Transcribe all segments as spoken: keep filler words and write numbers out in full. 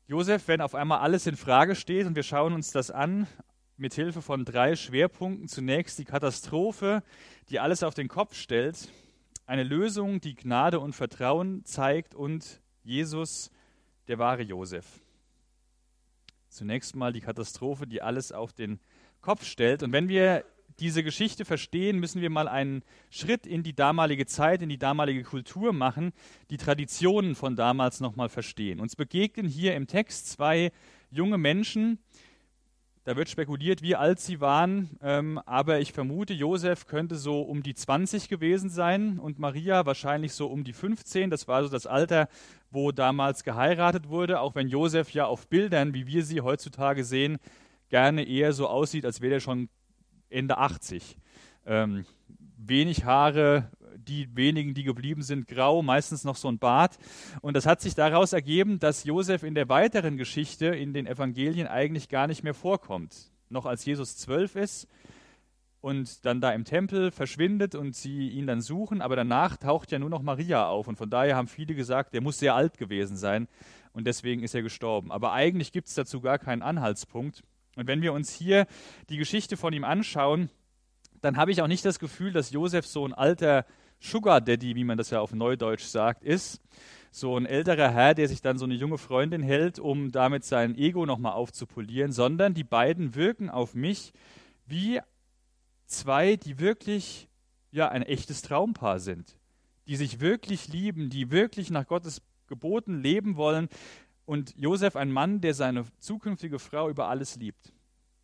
Josef, wenn auf einmal alles in Frage steht und wir schauen uns das an, mit Hilfe von drei Schwerpunkten. Zunächst die Katastrophe, die alles auf den Kopf stellt, eine Lösung, die Gnade und Vertrauen zeigt und Jesus, der wahre Josef. Zunächst mal die Katastrophe, die alles auf den Kopf stellt. Und wenn wir diese Geschichte verstehen, müssen wir mal einen Schritt in die damalige Zeit, in die damalige Kultur machen, die Traditionen von damals nochmal verstehen. Uns begegnen hier im Text zwei junge Menschen. Da wird spekuliert, wie alt sie waren, ähm, aber ich vermute, Josef könnte so um die zwanzig gewesen sein und Maria wahrscheinlich so um die fünfzehn. Das war so das Alter, wo damals geheiratet wurde, auch wenn Josef ja auf Bildern, wie wir sie heutzutage sehen, gerne eher so aussieht, als wäre er schon Ende achtzig. Ähm, wenig Haare, die wenigen, die geblieben sind, grau, meistens noch so ein Bart. Und das hat sich daraus ergeben, dass Josef in der weiteren Geschichte in den Evangelien eigentlich gar nicht mehr vorkommt. Noch als Jesus zwölf ist und dann da im Tempel verschwindet und sie ihn dann suchen, aber danach taucht ja nur noch Maria auf. Und von daher haben viele gesagt, der muss sehr alt gewesen sein und deswegen ist er gestorben. Aber eigentlich gibt es dazu gar keinen Anhaltspunkt. Und wenn wir uns hier die Geschichte von ihm anschauen, dann habe ich auch nicht das Gefühl, dass Josef so ein alter Sugar Daddy, wie man das ja auf Neudeutsch sagt, ist. So ein älterer Herr, der sich dann so eine junge Freundin hält, um damit sein Ego nochmal aufzupolieren, sondern die beiden wirken auf mich wie zwei, die wirklich ja ein echtes Traumpaar sind, die sich wirklich lieben, die wirklich nach Gottes Geboten leben wollen. Und Josef ein Mann, der seine zukünftige Frau über alles liebt.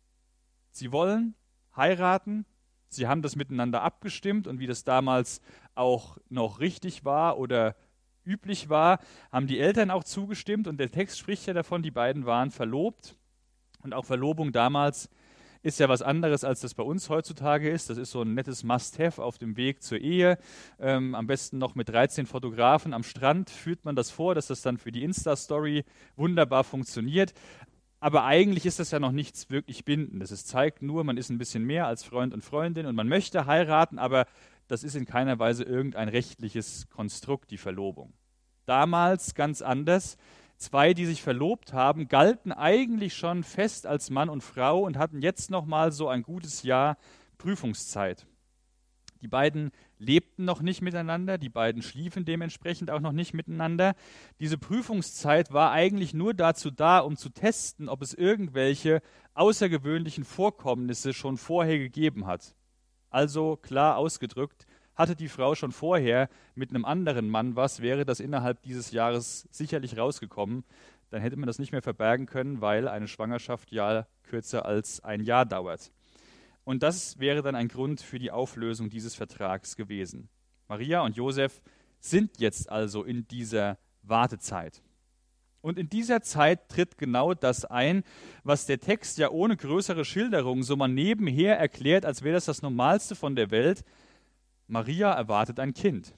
Sie wollen heiraten, sie haben das miteinander abgestimmt und wie das damals auch noch richtig war oder üblich war, haben die Eltern auch zugestimmt und der Text spricht ja davon, die beiden waren verlobt und auch Verlobung damals ist ja was anderes, als das bei uns heutzutage ist. Das ist so ein nettes Must-have auf dem Weg zur Ehe. Ähm, am besten noch mit dreizehn Fotografen am Strand führt man das vor, dass das dann für die Insta-Story wunderbar funktioniert. Aber eigentlich ist das ja noch nichts wirklich Bindendes. Es zeigt nur, man ist ein bisschen mehr als Freund und Freundin und man möchte heiraten, aber das ist in keiner Weise irgendein rechtliches Konstrukt, die Verlobung. Damals ganz anders. Zwei, die sich verlobt haben, galten eigentlich schon fest als Mann und Frau und hatten jetzt noch mal so ein gutes Jahr Prüfungszeit. Die beiden lebten noch nicht miteinander, die beiden schliefen dementsprechend auch noch nicht miteinander. Diese Prüfungszeit war eigentlich nur dazu da, um zu testen, ob es irgendwelche außergewöhnlichen Vorkommnisse schon vorher gegeben hat. Also klar ausgedrückt, hatte die Frau schon vorher mit einem anderen Mann was, wäre das innerhalb dieses Jahres sicherlich rausgekommen. Dann hätte man das nicht mehr verbergen können, weil eine Schwangerschaft ja kürzer als ein Jahr dauert. Und das wäre dann ein Grund für die Auflösung dieses Vertrags gewesen. Maria und Josef sind jetzt also in dieser Wartezeit. Und in dieser Zeit tritt genau das ein, was der Text ja ohne größere Schilderung so mal nebenher erklärt, als wäre das das Normalste von der Welt. Maria erwartet ein Kind.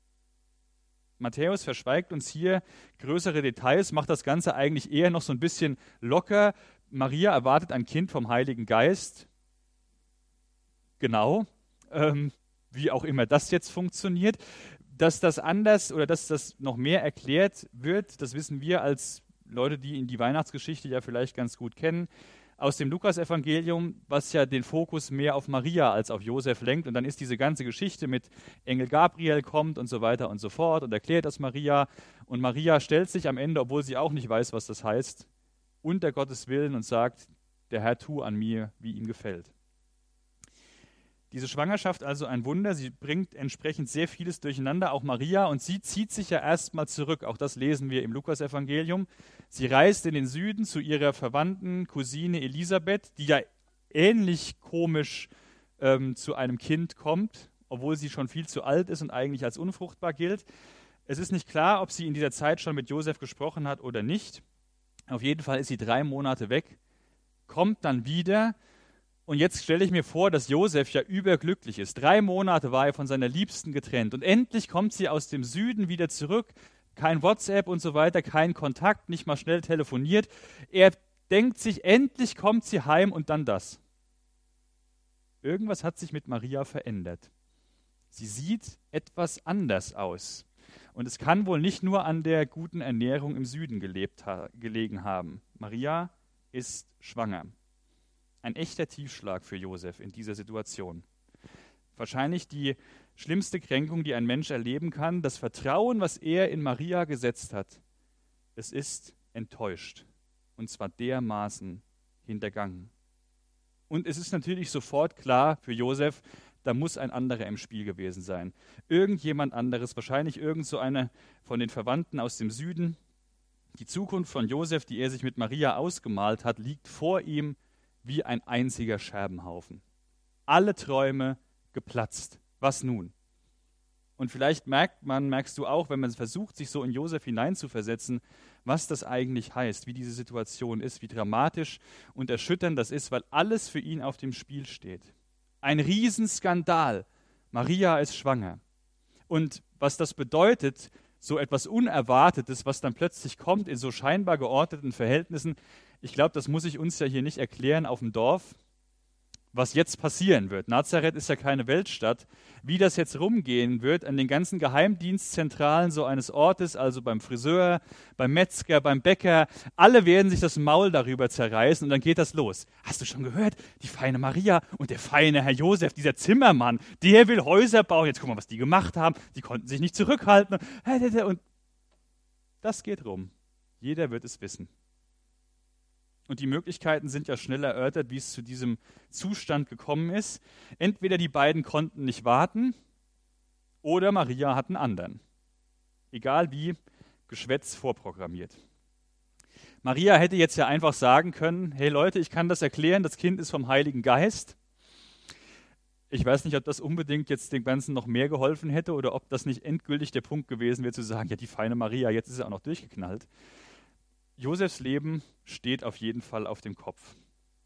Matthäus verschweigt uns hier größere Details, macht das Ganze eigentlich eher noch so ein bisschen locker. Maria erwartet ein Kind vom Heiligen Geist. Genau, ähm, wie auch immer das jetzt funktioniert. Dass das anders oder dass das noch mehr erklärt wird, das wissen wir als Leute, die in die Weihnachtsgeschichte ja vielleicht ganz gut kennen, aus dem Lukasevangelium, was ja den Fokus mehr auf Maria als auf Josef lenkt. Und dann ist diese ganze Geschichte mit Engel Gabriel kommt und so weiter und so fort und erklärt das Maria. Und Maria stellt sich am Ende, obwohl sie auch nicht weiß, was das heißt, unter Gottes Willen und sagt, der Herr tu an mir, wie ihm gefällt. Diese Schwangerschaft also ein Wunder, sie bringt entsprechend sehr vieles durcheinander, auch Maria, und sie zieht sich ja erstmal zurück, auch das lesen wir im Lukasevangelium. Sie reist in den Süden zu ihrer verwandten Cousine Elisabeth, die ja ähnlich komisch ähm, zu einem Kind kommt, obwohl sie schon viel zu alt ist und eigentlich als unfruchtbar gilt. Es ist nicht klar, ob sie in dieser Zeit schon mit Josef gesprochen hat oder nicht. Auf jeden Fall ist sie drei Monate weg, kommt dann wieder. Und jetzt stelle ich mir vor, dass Josef ja überglücklich ist. Drei Monate war er von seiner Liebsten getrennt. Und endlich kommt sie aus dem Süden wieder zurück. Kein WhatsApp und so weiter, kein Kontakt, nicht mal schnell telefoniert. Er denkt sich, endlich kommt sie heim und dann das. Irgendwas hat sich mit Maria verändert. Sie sieht etwas anders aus. Und es kann wohl nicht nur an der guten Ernährung im Süden gelebt ha- gelegen haben. Maria ist schwanger. Ein echter Tiefschlag für Josef in dieser Situation. Wahrscheinlich die schlimmste Kränkung, die ein Mensch erleben kann. Das Vertrauen, was er in Maria gesetzt hat, es ist enttäuscht. Und zwar dermaßen hintergangen. Und es ist natürlich sofort klar für Josef, da muss ein anderer im Spiel gewesen sein. Irgendjemand anderes, wahrscheinlich irgend so einer von den Verwandten aus dem Süden. Die Zukunft von Josef, die er sich mit Maria ausgemalt hat, liegt vor ihm wie ein einziger Scherbenhaufen. Alle Träume geplatzt. Was nun? Und vielleicht merkt man, merkst du auch, wenn man versucht, sich so in Josef hineinzuversetzen, was das eigentlich heißt, wie diese Situation ist, wie dramatisch und erschütternd das ist, weil alles für ihn auf dem Spiel steht. Ein Riesenskandal. Maria ist schwanger. Und was das bedeutet, so etwas Unerwartetes, was dann plötzlich kommt in so scheinbar geordneten Verhältnissen, ich glaube, das muss ich uns ja hier nicht erklären auf dem Dorf, was jetzt passieren wird. Nazareth ist ja keine Weltstadt. Wie das jetzt rumgehen wird an den ganzen Geheimdienstzentralen so eines Ortes, also beim Friseur, beim Metzger, beim Bäcker, alle werden sich das Maul darüber zerreißen und dann geht das los. Hast du schon gehört? Die feine Maria und der feine Herr Josef, dieser Zimmermann, der will Häuser bauen. Jetzt guck mal, was die gemacht haben. Die konnten sich nicht zurückhalten. Und das geht rum. Jeder wird es wissen. Und die Möglichkeiten sind ja schnell erörtert, wie es zu diesem Zustand gekommen ist. Entweder die beiden konnten nicht warten oder Maria hat einen anderen. Egal wie, Geschwätz vorprogrammiert. Maria hätte jetzt ja einfach sagen können, hey Leute, ich kann das erklären, das Kind ist vom Heiligen Geist. Ich weiß nicht, ob das unbedingt jetzt dem Ganzen noch mehr geholfen hätte oder ob das nicht endgültig der Punkt gewesen wäre, zu sagen, ja, die feine Maria, jetzt ist sie auch noch durchgeknallt. Josefs Leben steht auf jeden Fall auf dem Kopf.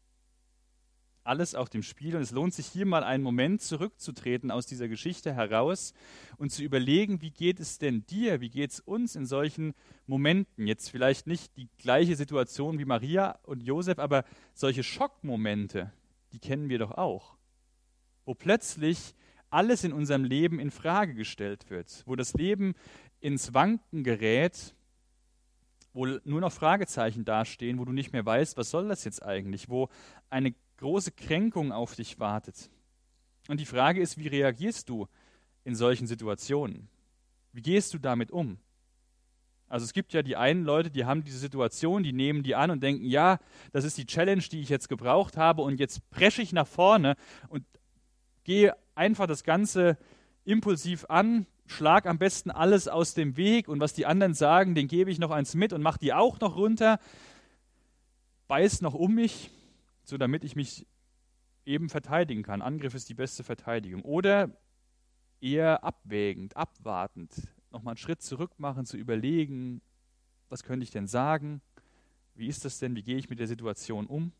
Alles auf dem Spiel und es lohnt sich hier mal einen Moment zurückzutreten aus dieser Geschichte heraus und zu überlegen, wie geht es denn dir, wie geht es uns in solchen Momenten? Jetzt vielleicht nicht die gleiche Situation wie Maria und Josef, aber solche Schockmomente, die kennen wir doch auch, wo plötzlich alles in unserem Leben in Frage gestellt wird, wo das Leben ins Wanken gerät, wo nur noch Fragezeichen dastehen, wo du nicht mehr weißt, was soll das jetzt eigentlich, wo eine große Kränkung auf dich wartet. Und die Frage ist, wie reagierst du in solchen Situationen? Wie gehst du damit um? Also es gibt ja die einen Leute, die haben diese Situation, die nehmen die an und denken, ja, das ist die Challenge, die ich jetzt gebraucht habe und jetzt presche ich nach vorne und gehe einfach das Ganze impulsiv an, schlag am besten alles aus dem Weg und was die anderen sagen, den gebe ich noch eins mit und mach die auch noch runter, beiß noch um mich, so damit ich mich eben verteidigen kann. Angriff ist die beste Verteidigung. Oder eher abwägend, abwartend, nochmal einen Schritt zurück machen, zu überlegen, was könnte ich denn sagen, wie ist das denn, wie gehe ich mit der Situation um?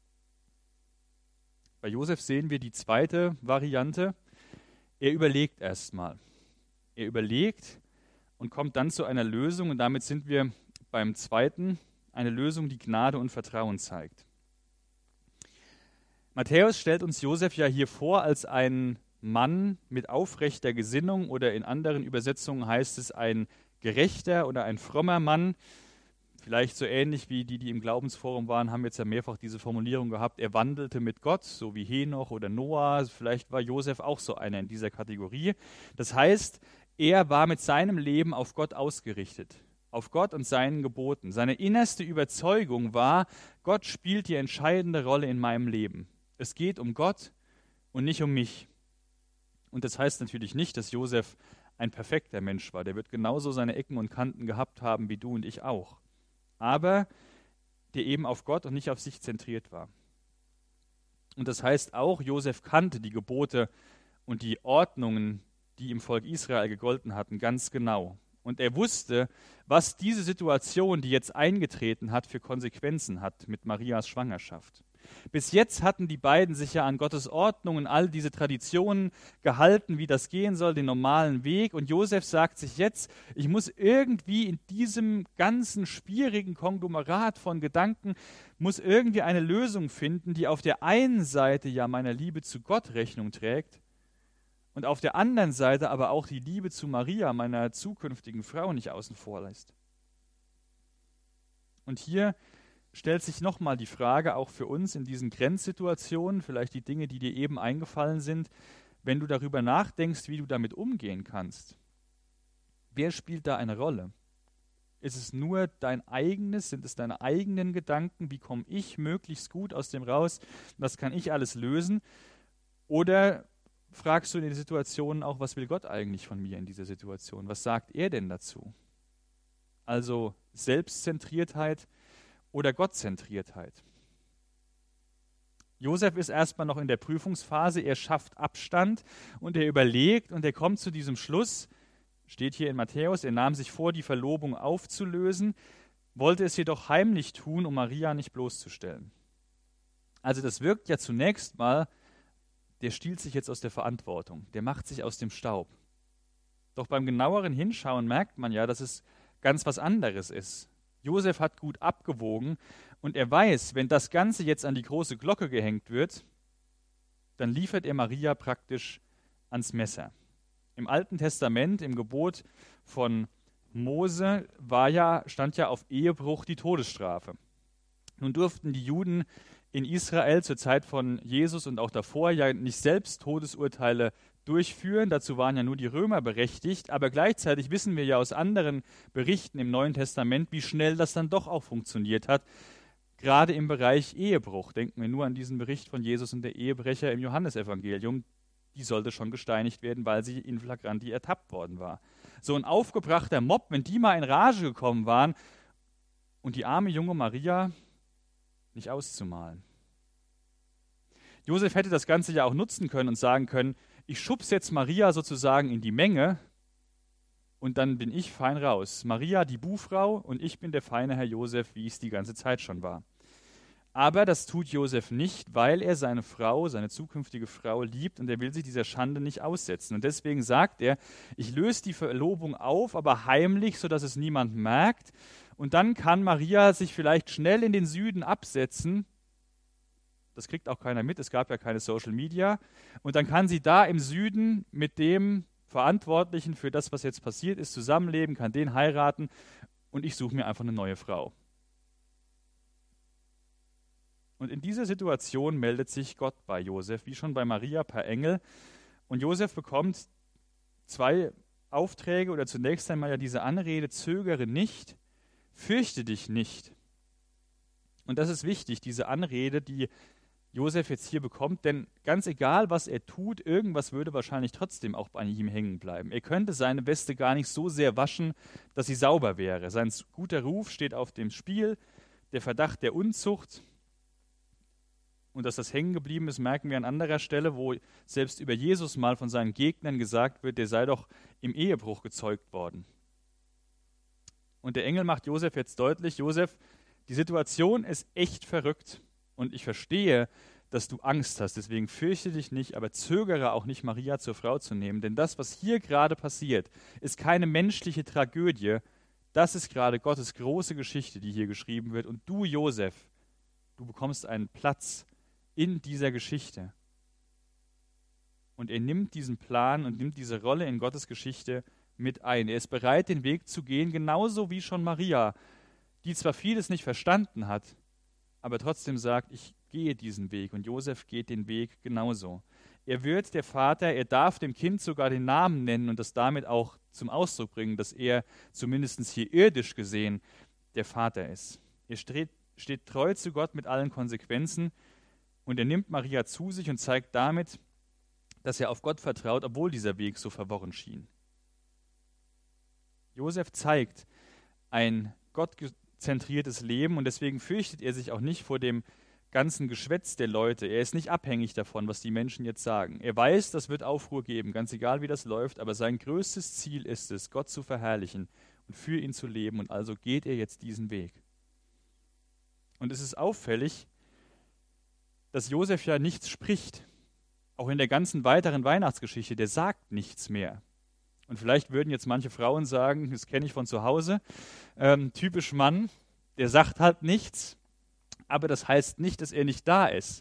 Bei Josef sehen wir die zweite Variante. Er überlegt erstmal. Er überlegt und kommt dann zu einer Lösung und damit sind wir beim zweiten, eine Lösung, die Gnade und Vertrauen zeigt. Matthäus stellt uns Josef ja hier vor als einen Mann mit aufrechter Gesinnung oder in anderen Übersetzungen heißt es ein gerechter oder ein frommer Mann. Vielleicht so ähnlich wie die, die im Glaubensforum waren, haben jetzt ja mehrfach diese Formulierung gehabt, er wandelte mit Gott, so wie Henoch oder Noah. Vielleicht war Josef auch so einer in dieser Kategorie. Das heißt, er war mit seinem Leben auf Gott ausgerichtet, auf Gott und seinen Geboten. Seine innerste Überzeugung war, Gott spielt die entscheidende Rolle in meinem Leben. Es geht um Gott und nicht um mich. Und das heißt natürlich nicht, dass Josef ein perfekter Mensch war. Der wird genauso seine Ecken und Kanten gehabt haben wie du und ich auch. Aber der eben auf Gott und nicht auf sich zentriert war. Und das heißt auch, Josef kannte die Gebote und die Ordnungen, die im Volk Israel gegolten hatten, ganz genau. Und er wusste, was diese Situation, die jetzt eingetreten hat, für Konsequenzen hat mit Marias Schwangerschaft. Bis jetzt hatten die beiden sich ja an Gottes Ordnung und all diese Traditionen gehalten, wie das gehen soll, den normalen Weg. Und Josef sagt sich jetzt, ich muss irgendwie in diesem ganzen schwierigen Konglomerat von Gedanken, muss irgendwie eine Lösung finden, die auf der einen Seite ja meiner Liebe zu Gott Rechnung trägt, und auf der anderen Seite aber auch die Liebe zu Maria, meiner zukünftigen Frau, nicht außen vor lässt. Und hier stellt sich nochmal die Frage, auch für uns in diesen Grenzsituationen, vielleicht die Dinge, die dir eben eingefallen sind, wenn du darüber nachdenkst, wie du damit umgehen kannst. Wer spielt da eine Rolle? Ist es nur dein eigenes, sind es deine eigenen Gedanken, wie komme ich möglichst gut aus dem raus, was kann ich alles lösen? Oder fragst du in den Situationen auch, was will Gott eigentlich von mir in dieser Situation? Was sagt er denn dazu? Also Selbstzentriertheit oder Gottzentriertheit. Josef ist erstmal noch in der Prüfungsphase, er schafft Abstand und er überlegt und er kommt zu diesem Schluss, steht hier in Matthäus, er nahm sich vor, die Verlobung aufzulösen, wollte es jedoch heimlich tun, um Maria nicht bloßzustellen. Also das wirkt ja zunächst mal, der stiehlt sich jetzt aus der Verantwortung, der macht sich aus dem Staub. Doch beim genaueren Hinschauen merkt man ja, dass es ganz was anderes ist. Josef hat gut abgewogen und er weiß, wenn das Ganze jetzt an die große Glocke gehängt wird, dann liefert er Maria praktisch ans Messer. Im Alten Testament, im Gebot von Mose, war ja, stand ja auf Ehebruch die Todesstrafe. Nun durften die Juden in Israel zur Zeit von Jesus und auch davor ja nicht selbst Todesurteile durchführen. Dazu waren ja nur die Römer berechtigt. Aber gleichzeitig wissen wir ja aus anderen Berichten im Neuen Testament, wie schnell das dann doch auch funktioniert hat. Gerade im Bereich Ehebruch. Denken wir nur an diesen Bericht von Jesus und der Ehebrecher im Johannesevangelium. Die sollte schon gesteinigt werden, weil sie in flagranti ertappt worden war. So ein aufgebrachter Mob, wenn die mal in Rage gekommen waren und die arme junge Maria nicht auszumalen. Josef hätte das Ganze ja auch nutzen können und sagen können, ich schubs jetzt Maria sozusagen in die Menge und dann bin ich fein raus. Maria die Buhfrau und ich bin der feine Herr Josef, wie es die ganze Zeit schon war. Aber das tut Josef nicht, weil er seine Frau, seine zukünftige Frau liebt und er will sich dieser Schande nicht aussetzen. Und deswegen sagt er, ich löse die Verlobung auf, aber heimlich, sodass es niemand merkt. Und dann kann Maria sich vielleicht schnell in den Süden absetzen. Das kriegt auch keiner mit, es gab ja keine Social Media. Und dann kann sie da im Süden mit dem Verantwortlichen für das, was jetzt passiert ist, zusammenleben, kann den heiraten und ich suche mir einfach eine neue Frau. Und in dieser Situation meldet sich Gott bei Josef, wie schon bei Maria per Engel. Und Josef bekommt zwei Aufträge oder zunächst einmal ja diese Anrede, zögere nicht, fürchte dich nicht. Und das ist wichtig, diese Anrede, die Josef jetzt hier bekommt, denn ganz egal, was er tut, irgendwas würde wahrscheinlich trotzdem auch bei ihm hängen bleiben. Er könnte seine Weste gar nicht so sehr waschen, dass sie sauber wäre. Sein guter Ruf steht auf dem Spiel, der Verdacht der Unzucht. Und dass das hängen geblieben ist, merken wir an anderer Stelle, wo selbst über Jesus mal von seinen Gegnern gesagt wird, der sei doch im Ehebruch gezeugt worden. Und der Engel macht Josef jetzt deutlich, Josef, die Situation ist echt verrückt und ich verstehe, dass du Angst hast, deswegen fürchte dich nicht, aber zögere auch nicht, Maria zur Frau zu nehmen, denn das, was hier gerade passiert, ist keine menschliche Tragödie, das ist gerade Gottes große Geschichte, die hier geschrieben wird und du, Josef, du bekommst einen Platz in dieser Geschichte. Und er nimmt diesen Plan und nimmt diese Rolle in Gottes Geschichte mit ein. Er ist bereit, den Weg zu gehen, genauso wie schon Maria, die zwar vieles nicht verstanden hat, aber trotzdem sagt, ich gehe diesen Weg. Und Josef geht den Weg genauso. Er wird der Vater, er darf dem Kind sogar den Namen nennen und das damit auch zum Ausdruck bringen, dass er zumindest hier irdisch gesehen der Vater ist. Er steht, steht treu zu Gott mit allen Konsequenzen und er nimmt Maria zu sich und zeigt damit, dass er auf Gott vertraut, obwohl dieser Weg so verworren schien. Josef zeigt ein gottzentriertes Leben und deswegen fürchtet er sich auch nicht vor dem ganzen Geschwätz der Leute. Er ist nicht abhängig davon, was die Menschen jetzt sagen. Er weiß, das wird Aufruhr geben, ganz egal wie das läuft, aber sein größtes Ziel ist es, Gott zu verherrlichen und für ihn zu leben und also geht er jetzt diesen Weg. Und es ist auffällig, dass Josef ja nichts spricht. Auch in der ganzen weiteren Weihnachtsgeschichte, der sagt nichts mehr. Und vielleicht würden jetzt manche Frauen sagen, das kenne ich von zu Hause, ähm, typisch Mann, der sagt halt nichts, aber das heißt nicht, dass er nicht da ist.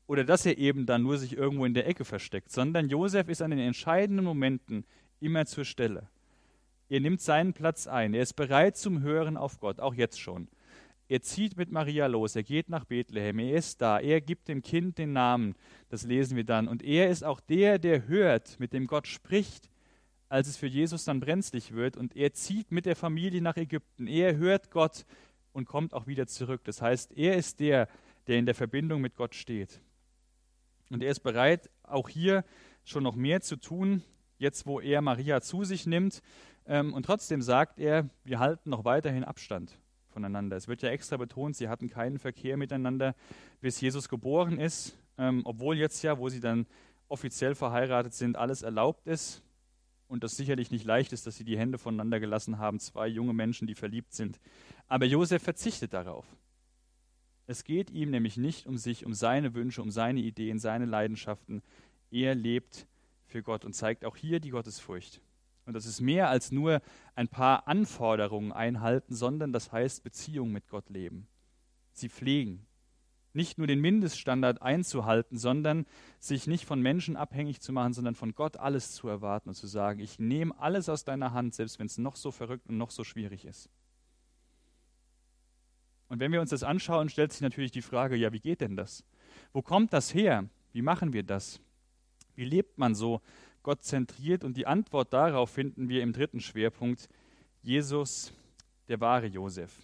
oder dass er eben dann nur sich irgendwo in der Ecke versteckt, sondern Josef ist an den entscheidenden Momenten immer zur Stelle. Er nimmt seinen Platz ein, er ist bereit zum Hören auf Gott, auch jetzt schon. Er zieht mit Maria los, er geht nach Bethlehem, er ist da, er gibt dem Kind den Namen, das lesen wir dann. Und er ist auch der, der hört, mit dem Gott spricht, als es für Jesus dann brenzlig wird. Und er zieht mit der Familie nach Ägypten, er hört Gott und kommt auch wieder zurück. Das heißt, er ist der, der in der Verbindung mit Gott steht. Und er ist bereit, auch hier schon noch mehr zu tun, jetzt wo er Maria zu sich nimmt. Und trotzdem sagt er, wir halten noch weiterhin Abstand voneinander. Es wird ja extra betont, sie hatten keinen Verkehr miteinander, bis Jesus geboren ist, ähm, obwohl jetzt ja, wo sie dann offiziell verheiratet sind, alles erlaubt ist und das sicherlich nicht leicht ist, dass sie die Hände voneinander gelassen haben, zwei junge Menschen, die verliebt sind. Aber Josef verzichtet darauf. Es geht ihm nämlich nicht um sich, um seine Wünsche, um seine Ideen, seine Leidenschaften. Er lebt für Gott und zeigt auch hier die Gottesfurcht. Und das ist mehr als nur ein paar Anforderungen einhalten, sondern das heißt Beziehung mit Gott leben. Sie pflegen. Nicht nur den Mindeststandard einzuhalten, sondern sich nicht von Menschen abhängig zu machen, sondern von Gott alles zu erwarten und zu sagen, ich nehme alles aus deiner Hand, selbst wenn es noch so verrückt und noch so schwierig ist. Und wenn wir uns das anschauen, stellt sich natürlich die Frage, ja, wie geht denn das? Wo kommt das her? Wie machen wir das? Wie lebt man so Gott zentriert? Und die Antwort darauf finden wir im dritten Schwerpunkt, Jesus, der wahre Josef.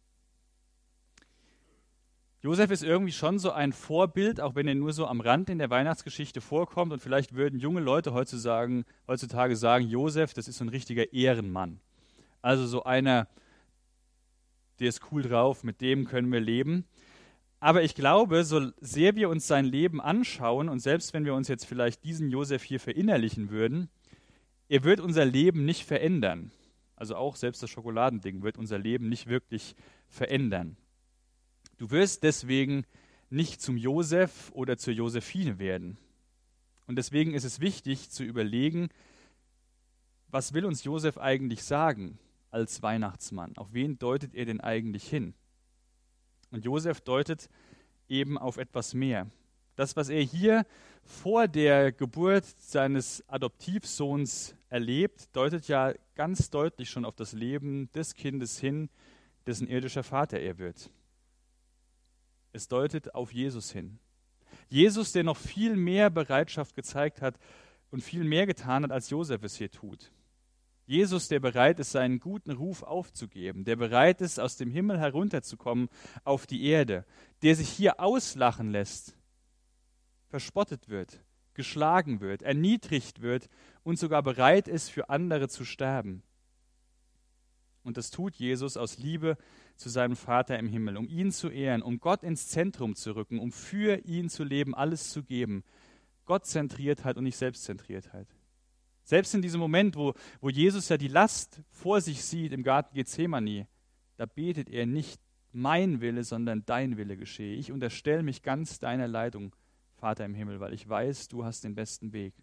Josef ist irgendwie schon so ein Vorbild, auch wenn er nur so am Rand in der Weihnachtsgeschichte vorkommt. Und vielleicht würden junge Leute heutzutage, heutzutage sagen, Josef, das ist so ein richtiger Ehrenmann. Also so einer, der ist cool drauf, mit dem können wir leben. Aber ich glaube, so sehr wir uns sein Leben anschauen und selbst wenn wir uns jetzt vielleicht diesen Josef hier verinnerlichen würden, er wird unser Leben nicht verändern. Also auch selbst das Schokoladending wird unser Leben nicht wirklich verändern. Du wirst deswegen nicht zum Josef oder zur Josephine werden. Und deswegen ist es wichtig zu überlegen, was will uns Josef eigentlich sagen als Weihnachtsmann? Auf wen deutet er denn eigentlich hin? Und Josef deutet eben auf etwas mehr. Das, was er hier vor der Geburt seines Adoptivsohns erlebt, deutet ja ganz deutlich schon auf das Leben des Kindes hin, dessen irdischer Vater er wird. Es deutet auf Jesus hin. Jesus, der noch viel mehr Bereitschaft gezeigt hat und viel mehr getan hat, als Josef es hier tut. Jesus, der bereit ist, seinen guten Ruf aufzugeben, der bereit ist, aus dem Himmel herunterzukommen auf die Erde, der sich hier auslachen lässt, verspottet wird, geschlagen wird, erniedrigt wird und sogar bereit ist, für andere zu sterben. Und das tut Jesus aus Liebe zu seinem Vater im Himmel, um ihn zu ehren, um Gott ins Zentrum zu rücken, um für ihn zu leben, alles zu geben. Gottzentriertheit und nicht Selbstzentriertheit. Selbst in diesem Moment, wo, wo Jesus ja die Last vor sich sieht im Garten Gethsemane, da betet er nicht, mein Wille, sondern dein Wille geschehe. Ich unterstelle mich ganz deiner Leitung, Vater im Himmel, weil ich weiß, du hast den besten Weg.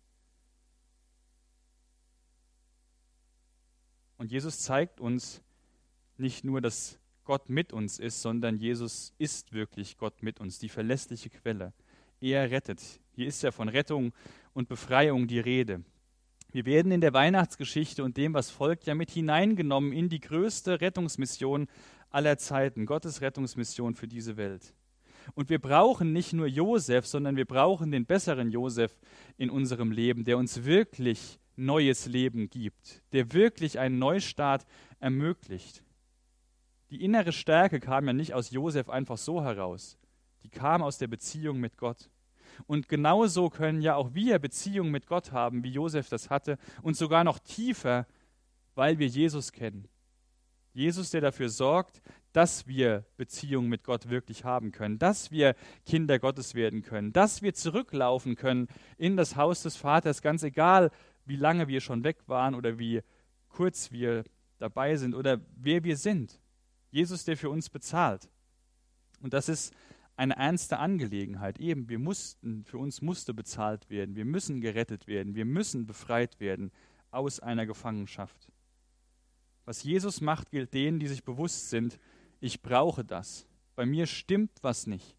Und Jesus zeigt uns nicht nur, dass Gott mit uns ist, sondern Jesus ist wirklich Gott mit uns, die verlässliche Quelle. Er rettet. Hier ist ja von Rettung und Befreiung die Rede. Wir werden in der Weihnachtsgeschichte und dem, was folgt, ja mit hineingenommen in die größte Rettungsmission aller Zeiten, Gottes Rettungsmission für diese Welt. Und wir brauchen nicht nur Josef, sondern wir brauchen den besseren Josef in unserem Leben, der uns wirklich neues Leben gibt, der wirklich einen Neustart ermöglicht. Die innere Stärke kam ja nicht aus Josef einfach so heraus, die kam aus der Beziehung mit Gott. Und genauso können ja auch wir Beziehungen mit Gott haben, wie Josef das hatte, und sogar noch tiefer, weil wir Jesus kennen. Jesus, der dafür sorgt, dass wir Beziehungen mit Gott wirklich haben können, dass wir Kinder Gottes werden können, dass wir zurücklaufen können in das Haus des Vaters, ganz egal, wie lange wir schon weg waren oder wie kurz wir dabei sind oder wer wir sind. Jesus, der für uns bezahlt. Und das ist eine ernste Angelegenheit. Eben, wir mussten, für uns musste bezahlt werden. Wir müssen gerettet werden. Wir müssen befreit werden aus einer Gefangenschaft. Was Jesus macht, gilt denen, die sich bewusst sind, ich brauche das. Bei mir stimmt was nicht.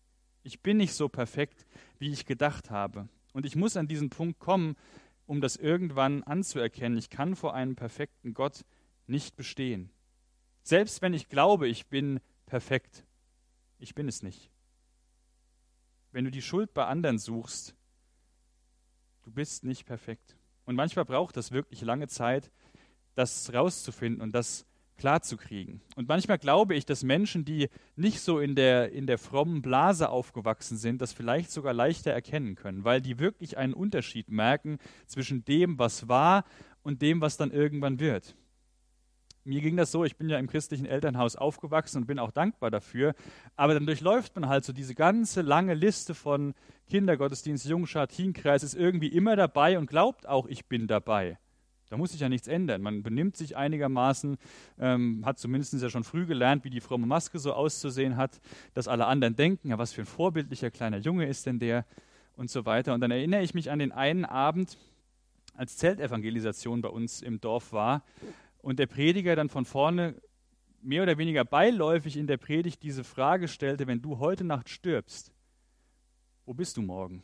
Ich bin nicht so perfekt, wie ich gedacht habe. Und ich muss an diesen Punkt kommen, um das irgendwann anzuerkennen. Ich kann vor einem perfekten Gott nicht bestehen. Selbst wenn ich glaube, ich bin perfekt, ich bin es nicht. Wenn du die Schuld bei anderen suchst, du bist nicht perfekt. Und manchmal braucht das wirklich lange Zeit, das rauszufinden und das klarzukriegen. Und manchmal glaube ich, dass Menschen, die nicht so in der, in der frommen Blase aufgewachsen sind, das vielleicht sogar leichter erkennen können, weil die wirklich einen Unterschied merken zwischen dem, was war und dem, was dann irgendwann wird. Mir ging das so, ich bin ja im christlichen Elternhaus aufgewachsen und bin auch dankbar dafür, aber dann durchläuft man halt so diese ganze lange Liste von Kindergottesdienst, Jungschar, Teenkreis, ist irgendwie immer dabei und glaubt auch, ich bin dabei. Da muss sich ja nichts ändern. Man benimmt sich einigermaßen, ähm, hat zumindest ja schon früh gelernt, wie die fromme Maske so auszusehen hat, dass alle anderen denken, ja, was für ein vorbildlicher kleiner Junge ist denn der und so weiter. Und dann erinnere ich mich an den einen Abend, als Zeltevangelisation bei uns im Dorf war und der Prediger dann von vorne mehr oder weniger beiläufig in der Predigt diese Frage stellte, wenn du heute Nacht stirbst, wo bist du morgen?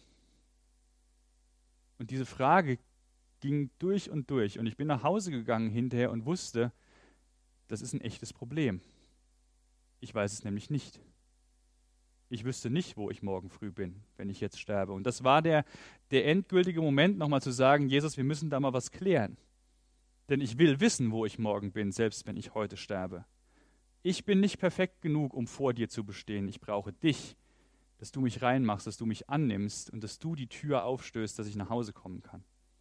Und diese Frage ging durch und durch. Und ich bin nach Hause gegangen hinterher und wusste, das ist ein echtes Problem. Ich weiß es nämlich nicht. Ich wüsste nicht, wo ich morgen früh bin, wenn ich jetzt sterbe. Und das war der, der endgültige Moment, nochmal zu sagen, Jesus, wir müssen da mal was klären. Denn ich will wissen, wo ich morgen bin, selbst wenn ich heute sterbe. Ich bin nicht perfekt genug, um vor dir zu bestehen. Ich brauche dich, dass du mich reinmachst, dass du mich annimmst und dass du die Tür aufstößt, dass ich nach Hause kommen kann.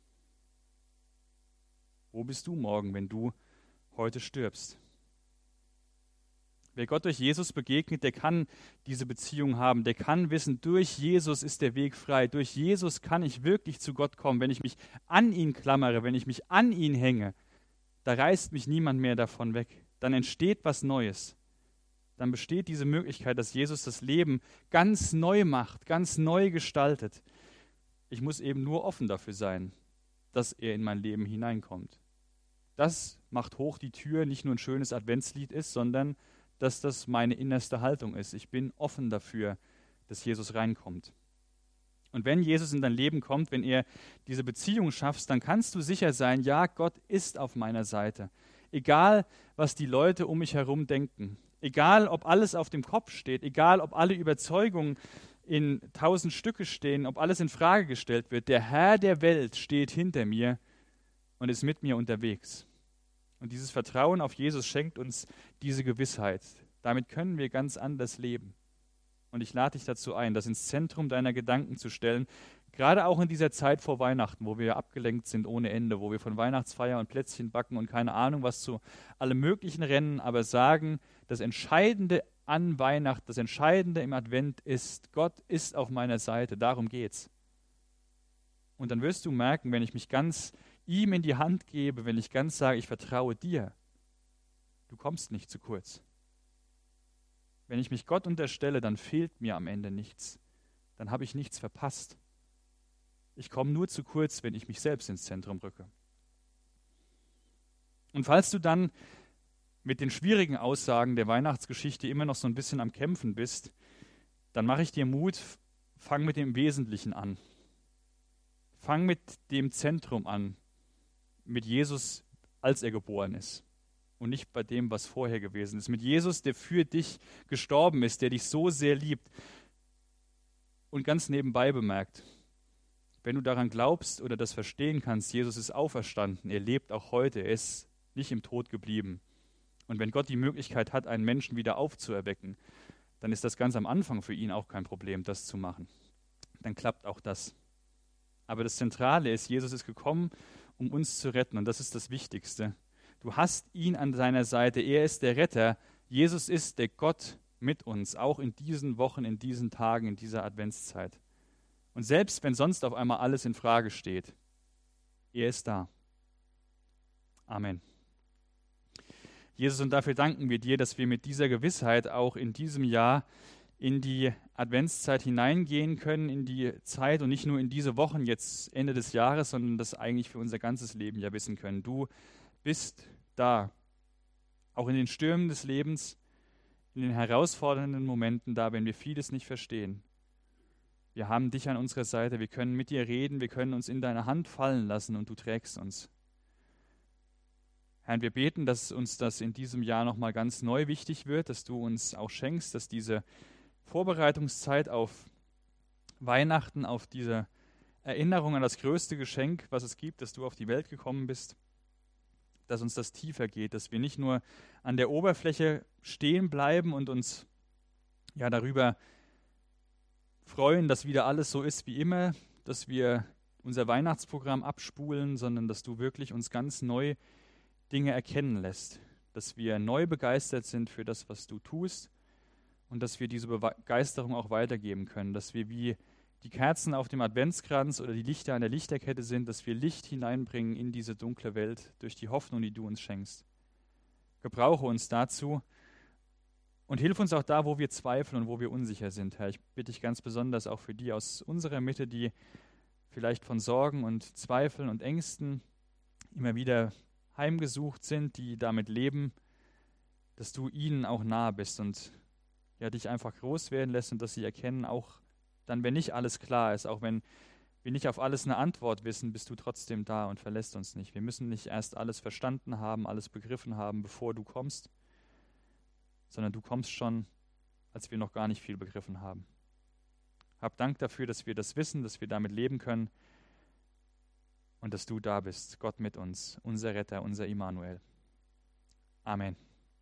Wo bist du morgen, wenn du heute stirbst? Wer Gott durch Jesus begegnet, der kann diese Beziehung haben, der kann wissen, durch Jesus ist der Weg frei, durch Jesus kann ich wirklich zu Gott kommen. Wenn ich mich an ihn klammere, wenn ich mich an ihn hänge, da reißt mich niemand mehr davon weg. Dann entsteht was Neues. Dann besteht diese Möglichkeit, dass Jesus das Leben ganz neu macht, ganz neu gestaltet. Ich muss eben nur offen dafür sein, dass er in mein Leben hineinkommt. Das macht hoch die Tür, nicht nur ein schönes Adventslied ist, sondern dass das meine innerste Haltung ist. Ich bin offen dafür, dass Jesus reinkommt. Und wenn Jesus in dein Leben kommt, wenn er diese Beziehung schaffst, dann kannst du sicher sein, ja, Gott ist auf meiner Seite. Egal, was die Leute um mich herum denken, egal, ob alles auf dem Kopf steht, egal, ob alle Überzeugungen in tausend Stücke stehen, ob alles in Frage gestellt wird, der Herr der Welt steht hinter mir und ist mit mir unterwegs. Und dieses Vertrauen auf Jesus schenkt uns diese Gewissheit. Damit können wir ganz anders leben. Und ich lade dich dazu ein, das ins Zentrum deiner Gedanken zu stellen, gerade auch in dieser Zeit vor Weihnachten, wo wir abgelenkt sind ohne Ende, wo wir von Weihnachtsfeier und Plätzchen backen und keine Ahnung was zu allem Möglichen rennen, aber sagen, das Entscheidende an Weihnachten, das Entscheidende im Advent ist, Gott ist auf meiner Seite, darum geht's. Und dann wirst du merken, wenn ich mich ganz ihm in die Hand gebe, wenn ich ganz sage, ich vertraue dir, du kommst nicht zu kurz. Wenn ich mich Gott unterstelle, dann fehlt mir am Ende nichts. Dann habe ich nichts verpasst. Ich komme nur zu kurz, wenn ich mich selbst ins Zentrum rücke. Und falls du dann mit den schwierigen Aussagen der Weihnachtsgeschichte immer noch so ein bisschen am Kämpfen bist, dann mache ich dir Mut, fang mit dem Wesentlichen an. Fang mit dem Zentrum an, mit Jesus, als er geboren ist und nicht bei dem, was vorher gewesen ist. Mit Jesus, der für dich gestorben ist, der dich so sehr liebt. Und ganz nebenbei bemerkt, wenn du daran glaubst oder das verstehen kannst, Jesus ist auferstanden, er lebt auch heute, er ist nicht im Tod geblieben. Und wenn Gott die Möglichkeit hat, einen Menschen wieder aufzuerwecken, dann ist das ganz am Anfang für ihn auch kein Problem, das zu machen. Dann klappt auch das. Aber das Zentrale ist, Jesus ist gekommen, um uns zu retten. Und das ist das Wichtigste. Du hast ihn an deiner Seite. Er ist der Retter. Jesus ist der Gott mit uns, auch in diesen Wochen, in diesen Tagen, in dieser Adventszeit. Und selbst wenn sonst auf einmal alles in Frage steht, er ist da. Amen. Jesus, und dafür danken wir dir, dass wir mit dieser Gewissheit auch in diesem Jahr in die Adventszeit hineingehen können, in die Zeit und nicht nur in diese Wochen jetzt Ende des Jahres, sondern das eigentlich für unser ganzes Leben ja wissen können. Du bist da, auch in den Stürmen des Lebens, in den herausfordernden Momenten da, wenn wir vieles nicht verstehen. Wir haben dich an unserer Seite, wir können mit dir reden, wir können uns in deine Hand fallen lassen und du trägst uns. Herr, wir beten, dass uns das in diesem Jahr nochmal ganz neu wichtig wird, dass du uns auch schenkst, dass diese Vorbereitungszeit auf Weihnachten, auf diese Erinnerung an das größte Geschenk, was es gibt, dass du auf die Welt gekommen bist, dass uns das tiefer geht, dass wir nicht nur an der Oberfläche stehen bleiben und uns ja darüber freuen, dass wieder alles so ist wie immer, dass wir unser Weihnachtsprogramm abspulen, sondern dass du wirklich uns ganz neu Dinge erkennen lässt, dass wir neu begeistert sind für das, was du tust und dass wir diese Begeisterung auch weitergeben können, dass wir wie die Kerzen auf dem Adventskranz oder die Lichter an der Lichterkette sind, dass wir Licht hineinbringen in diese dunkle Welt durch die Hoffnung, die du uns schenkst. Gebrauche uns dazu und hilf uns auch da, wo wir zweifeln und wo wir unsicher sind, Herr. Ich bitte dich ganz besonders auch für die aus unserer Mitte, die vielleicht von Sorgen und Zweifeln und Ängsten immer wieder heimgesucht sind, die damit leben, dass du ihnen auch nahe bist und ja, dich einfach groß werden lässt und dass sie erkennen, auch dann, wenn nicht alles klar ist, auch wenn wir nicht auf alles eine Antwort wissen, bist du trotzdem da und verlässt uns nicht. Wir müssen nicht erst alles verstanden haben, alles begriffen haben, bevor du kommst, sondern du kommst schon, als wir noch gar nicht viel begriffen haben. Hab Dank dafür, dass wir das wissen, dass wir damit leben können und dass du da bist, Gott mit uns, unser Retter, unser Immanuel. Amen.